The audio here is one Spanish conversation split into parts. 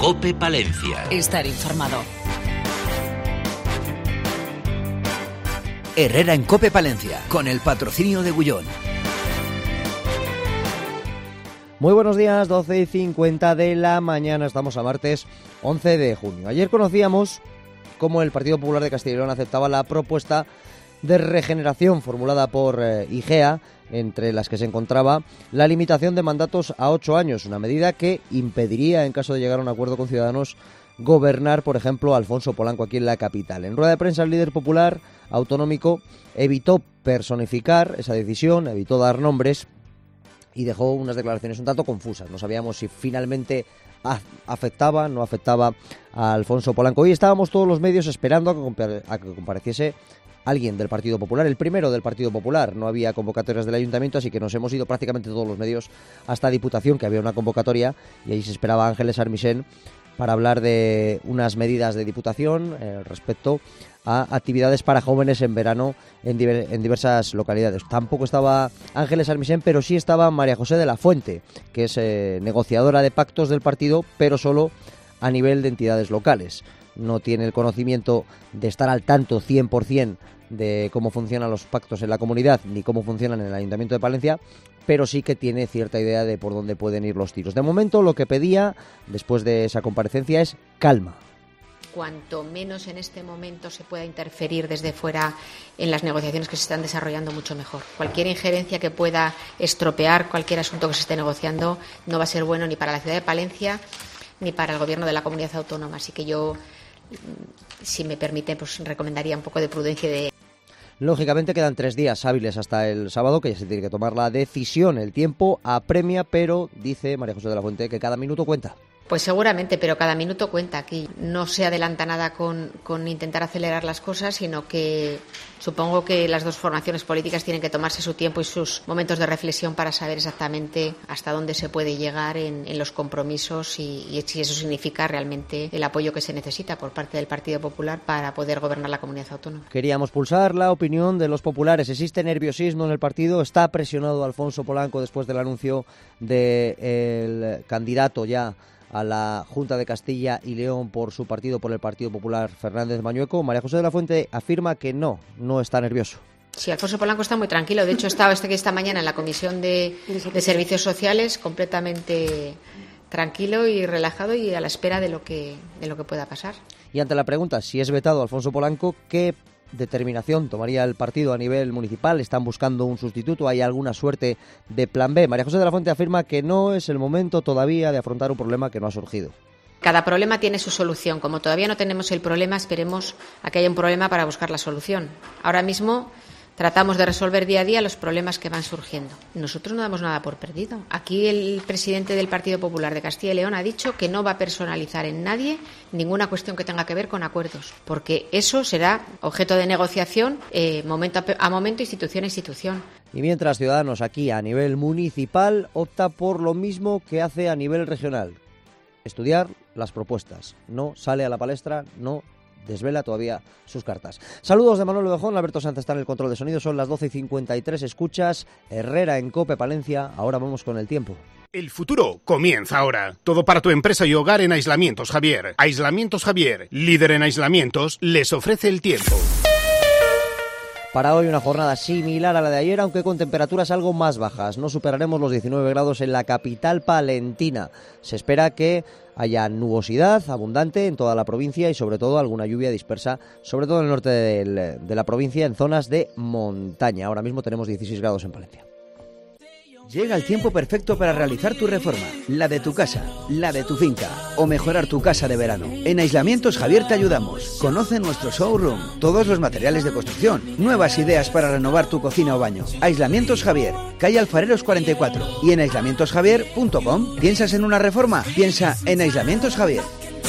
COPE Palencia. Estar informado. Herrera en COPE Palencia, con el patrocinio de Bullón. Muy buenos días, 12:50 de la mañana, estamos a martes 11 de junio. Ayer conocíamos cómo el Partido Popular de Castilla y León aceptaba la propuesta de regeneración formulada por IGEA, entre las que se encontraba la limitación de mandatos a 8 años, una medida que impediría, en caso de llegar a un acuerdo con Ciudadanos, gobernar, por ejemplo, a Alfonso Polanco aquí en la capital. En rueda de prensa, el líder popular autonómico evitó personificar esa decisión, evitó dar nombres y dejó unas declaraciones un tanto confusas. No sabíamos si finalmente afectaba, no afectaba a Alfonso Polanco. Hoy estábamos todos los medios esperando a que compareciese alguien del Partido Popular, el primero del Partido Popular. No había convocatorias del Ayuntamiento, así que nos hemos ido prácticamente todos los medios hasta Diputación, que había una convocatoria, y ahí se esperaba Ángeles Armisen para hablar de unas medidas de Diputación respecto a actividades para jóvenes en verano en diversas localidades. Tampoco estaba Ángeles Armisen, pero sí estaba María José de la Fuente, que es negociadora de pactos del partido, pero solo a nivel de entidades locales. No tiene el conocimiento de estar al tanto 100% de cómo funcionan los pactos en la comunidad ni cómo funcionan en el Ayuntamiento de Palencia, pero sí que tiene cierta idea de por dónde pueden ir los tiros. De momento, lo que pedía después de esa comparecencia es calma. Cuanto menos en este momento se pueda interferir desde fuera en las negociaciones que se están desarrollando, mucho mejor. Cualquier injerencia que pueda estropear cualquier asunto que se esté negociando no va a ser bueno ni para la ciudad de Palencia ni para el gobierno de la comunidad autónoma. Así que yo, si me permite, pues recomendaría un poco de prudencia. Lógicamente quedan 3 días hábiles hasta el sábado, que ya se tiene que tomar la decisión. El tiempo apremia, pero dice María José de la Fuente que cada minuto cuenta. Pues seguramente, pero cada minuto cuenta. Aquí no se adelanta nada con intentar acelerar las cosas, sino que supongo que las dos formaciones políticas tienen que tomarse su tiempo y sus momentos de reflexión para saber exactamente hasta dónde se puede llegar en los compromisos y si eso significa realmente el apoyo que se necesita por parte del Partido Popular para poder gobernar la comunidad autónoma. Queríamos pulsar la opinión de los populares. ¿Existe nerviosismo en el partido? ¿Está presionado Alfonso Polanco después del anuncio del candidato ya a la Junta de Castilla y León por su partido, por el Partido Popular, Fernández Mañueco? María José de la Fuente afirma que no está nervioso. Sí, Alfonso Polanco está muy tranquilo. De hecho, estaba esta mañana en la Comisión de Servicios Sociales completamente tranquilo y relajado y a la espera de lo que pueda pasar. Y ante la pregunta si es vetado Alfonso Polanco, ¿qué determinación tomaría el partido a nivel municipal? ¿Están buscando un sustituto? ¿Hay alguna suerte de plan B? María José de la Fuente afirma que no es el momento todavía de afrontar un problema que no ha surgido. Cada problema tiene su solución. Como todavía no tenemos el problema, esperemos a que haya un problema para buscar la solución. Ahora mismo tratamos de resolver día a día los problemas que van surgiendo. Nosotros no damos nada por perdido. Aquí el presidente del Partido Popular de Castilla y León ha dicho que no va a personalizar en nadie ninguna cuestión que tenga que ver con acuerdos, porque eso será objeto de negociación momento a momento, institución a institución. Y mientras Ciudadanos aquí a nivel municipal opta por lo mismo que hace a nivel regional: estudiar las propuestas. No sale a la palestra, no desvela todavía sus cartas. Saludos de Manuel Odejón, Alberto Sanz está en el control de sonido, son las 12:53, escuchas Herrera en COPE Palencia. Ahora vamos con el tiempo. El futuro comienza ahora. Todo para tu empresa y hogar en Aislamientos Javier. Aislamientos Javier, líder en aislamientos, les ofrece el tiempo. Para hoy una jornada similar a la de ayer, aunque con temperaturas algo más bajas. No superaremos los 19 grados en la capital palentina. Se espera que haya nubosidad abundante en toda la provincia y sobre todo alguna lluvia dispersa, sobre todo en el norte de la provincia, en zonas de montaña. Ahora mismo tenemos 16 grados en Palencia. Llega el tiempo perfecto para realizar tu reforma, la de tu casa, la de tu finca o mejorar tu casa de verano. En Aislamientos Javier te ayudamos. Conoce nuestro showroom, todos los materiales de construcción, nuevas ideas para renovar tu cocina o baño. Aislamientos Javier, calle Alfareros 44 y en aislamientosjavier.com. ¿Piensas en una reforma? Piensa en Aislamientos Javier.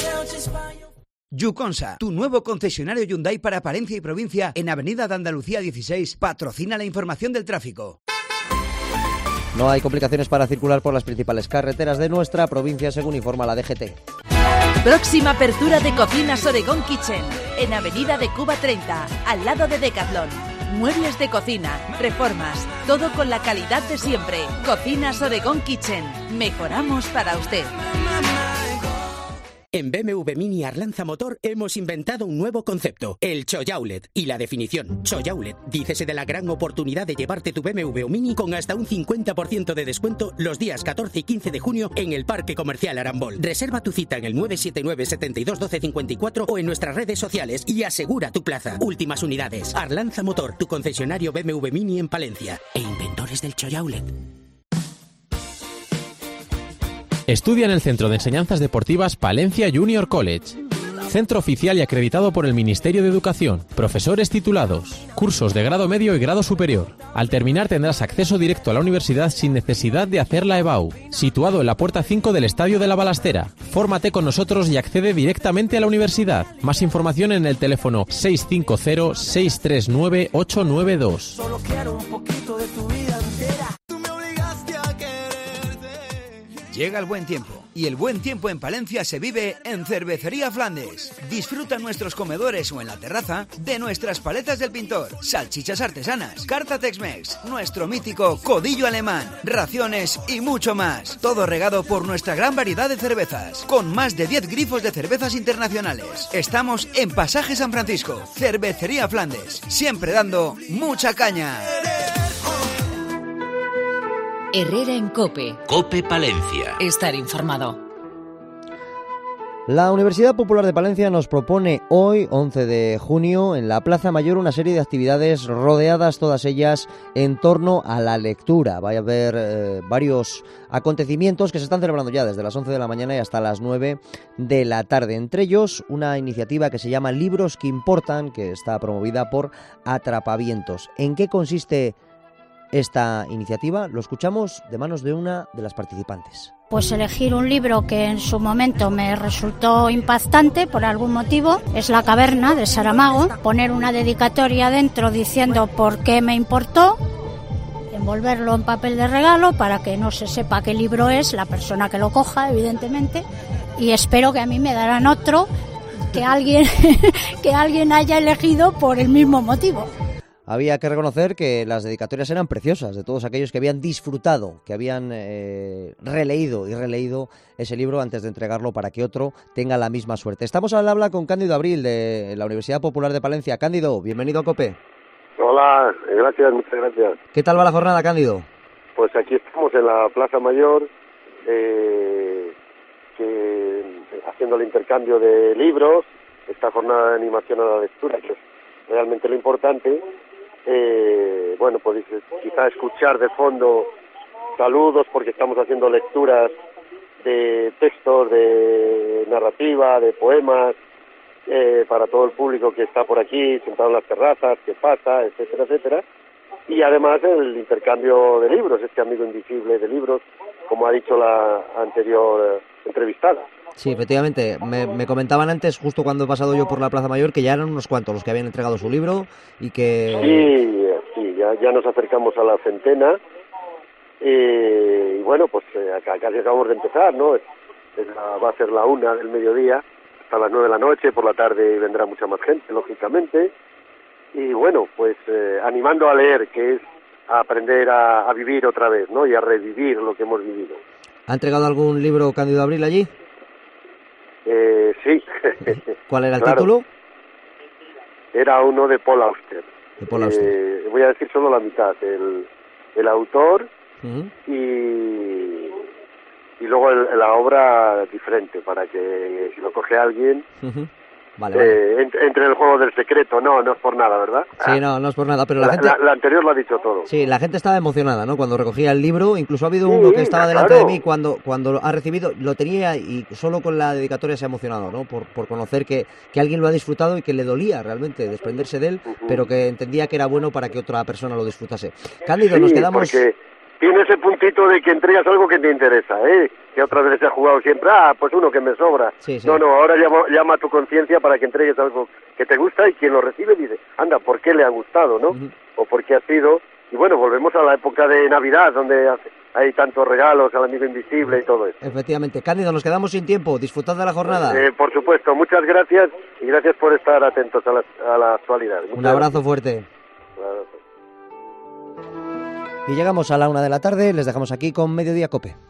Yuconsa, tu nuevo concesionario Hyundai para Palencia y provincia en Avenida de Andalucía 16, patrocina la información del tráfico. No hay complicaciones para circular por las principales carreteras de nuestra provincia, según informa la DGT. Próxima apertura de Cocinas Oregón Kitchen, en Avenida de Cuba 30, al lado de Decathlon. Muebles de cocina, reformas, todo con la calidad de siempre. Cocinas Oregón Kitchen, mejoramos para usted. En BMW Mini Arlanza Motor hemos inventado un nuevo concepto, el Choyaulet. Y la definición, Choyaulet, dícese de la gran oportunidad de llevarte tu BMW o Mini con hasta un 50% de descuento los días 14 y 15 de junio en el Parque Comercial Arambol. Reserva tu cita en el 979 72 12 54 o en nuestras redes sociales y asegura tu plaza. Últimas unidades. Arlanza Motor, tu concesionario BMW Mini en Palencia. E inventores del Choyaulet. Estudia en el Centro de Enseñanzas Deportivas Palencia Junior College. Centro oficial y acreditado por el Ministerio de Educación. Profesores titulados. Cursos de grado medio y grado superior. Al terminar tendrás acceso directo a la universidad sin necesidad de hacer la EBAU. Situado en la puerta 5 del Estadio de la Balastera. Fórmate con nosotros y accede directamente a la universidad. Más información en el teléfono 650 639 892. Solo quiero un poquito de tu vida entera. Tú me obligaste a quererte. Llega el buen tiempo, y el buen tiempo en Palencia se vive en Cervecería Flandes. Disfruta en nuestros comedores o en la terraza de nuestras paletas del pintor, salchichas artesanas, carta Tex-Mex, nuestro mítico codillo alemán, raciones y mucho más. Todo regado por nuestra gran variedad de cervezas, con más de 10 grifos de cervezas internacionales. Estamos en Pasaje San Francisco. Cervecería Flandes, siempre dando mucha caña. Herrera en COPE. COPE Palencia. Estar informado. La Universidad Popular de Palencia nos propone hoy, 11 de junio, en la Plaza Mayor una serie de actividades rodeadas todas ellas en torno a la lectura. Va a haber varios acontecimientos que se están celebrando ya desde las 11 de la mañana y hasta las 9 de la tarde. Entre ellos, una iniciativa que se llama Libros que Importan, que está promovida por Atrapavientos. ¿En qué consiste esta iniciativa? Lo escuchamos de manos de una de las participantes. Pues elegir un libro que en su momento me resultó impactante por algún motivo, es La caverna de Saramago, poner una dedicatoria dentro diciendo por qué me importó, envolverlo en papel de regalo para que no se sepa qué libro es, la persona que lo coja, evidentemente, y espero que a mí me darán otro que alguien haya elegido por el mismo motivo. Había que reconocer que las dedicatorias eran preciosas, de todos aquellos que habían disfrutado, que habían releído y releído ese libro antes de entregarlo para que otro tenga la misma suerte. Estamos al habla con Cándido Abril, de la Universidad Popular de Palencia. Cándido, bienvenido a COPE. Hola, gracias, muchas gracias. ¿Qué tal va la jornada, Cándido? Pues aquí estamos en la Plaza Mayor, haciendo el intercambio de libros, esta jornada de animación a la lectura, que es realmente lo importante. Bueno, podéis quizá escuchar de fondo saludos porque estamos haciendo lecturas de textos, de narrativa, de poemas, para todo el público que está por aquí, sentado en las terrazas, que pasa, etcétera, etcétera. Y además el intercambio de libros, este amigo invisible de libros, como ha dicho la anterior entrevistada. Sí, efectivamente. Me comentaban antes, justo cuando he pasado yo por la Plaza Mayor, que ya eran unos cuantos los que habían entregado su libro y que... Sí, ya nos acercamos a la centena. Y bueno, pues casi acabamos de empezar, ¿no? Va a ser la 1 del mediodía hasta las 9 de la noche. Por la tarde vendrá mucha más gente, lógicamente. Y bueno, pues animando a leer, que es a aprender a vivir otra vez, ¿no? Y a revivir lo que hemos vivido. ¿Ha entregado algún libro Cándido Abril allí? Sí. ¿Cuál era el claro. título? Era uno de Paul Auster. De Paul Auster. Voy a decir solo la mitad. El autor y luego la obra diferente, para que si lo coge alguien... Vale. Entre el juego del secreto, no es por nada, ¿verdad? Sí, no es por nada, pero la gente... La anterior lo ha dicho todo. Sí, la gente estaba emocionada, ¿no? Cuando recogía el libro, incluso ha habido uno que estaba delante de mí cuando ha recibido, lo tenía y solo con la dedicatoria se ha emocionado, ¿no? Por conocer que alguien lo ha disfrutado y que le dolía realmente desprenderse de él, pero que entendía que era bueno para que otra persona lo disfrutase. Cándido, nos quedamos... Porque tiene ese puntito de que entregas algo que te interesa, que otras veces se ha jugado siempre, pues uno que me sobra. Sí. No, ahora llama a tu conciencia para que entregues algo que te gusta y quien lo recibe dice, anda, ¿por qué le ha gustado, no? O por qué ha sido. Y bueno, volvemos a la época de Navidad, donde hay tantos regalos al amigo invisible y todo eso. Efectivamente. Cándido, nos quedamos sin tiempo. Disfrutad de la jornada. Por supuesto, muchas gracias y gracias por estar atentos a la actualidad. Un abrazo fuerte. Y llegamos a la 1 de la tarde, les dejamos aquí con Mediodía COPE.